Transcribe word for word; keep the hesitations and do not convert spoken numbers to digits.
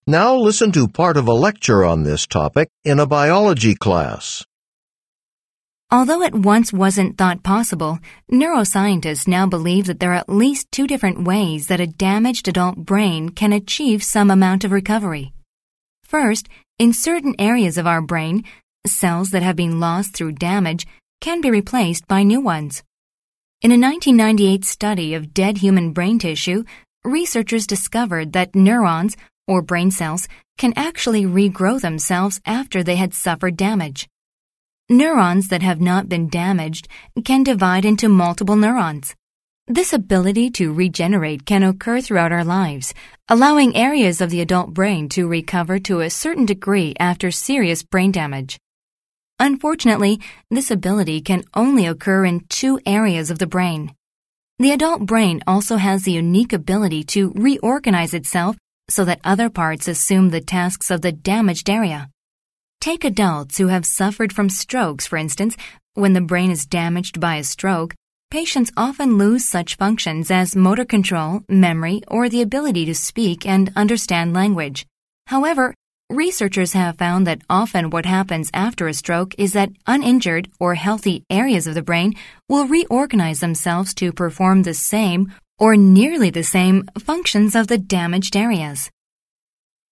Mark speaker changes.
Speaker 1: Now listen to part of a lecture on this topic in a biology class.
Speaker 2: Although it once wasn't thought possible, neuroscientists now believe that there are at least two different ways that a damaged adult brain can achieve some amount of recovery. First, in certain areas of our brain, cells that have been lost through damage can be replaced by new ones. In a nineteen ninety-eight study of dead human brain tissue, researchers discovered that neurons, or brain cells, can actually regrow themselves after they had suffered damage. Neurons that have not been damaged can divide into multiple neurons. This ability to regenerate can occur throughout our lives, allowing areas of the adult brain to recover to a certain degree after serious brain damage. Unfortunately, this ability can only occur in two areas of the brain. The adult brain also has the unique ability to reorganize itself so that other parts assume the tasks of the damaged area. Take adults who have suffered from strokes, for instance. When the brain is damaged by a stroke, patients often lose such functions as motor control, memory, or the ability to speak and understand language. However, researchers have found that often what happens after a stroke is that uninjured or healthy areas of the brain will reorganize themselves to perform the same or nearly the same functions of the damaged areas.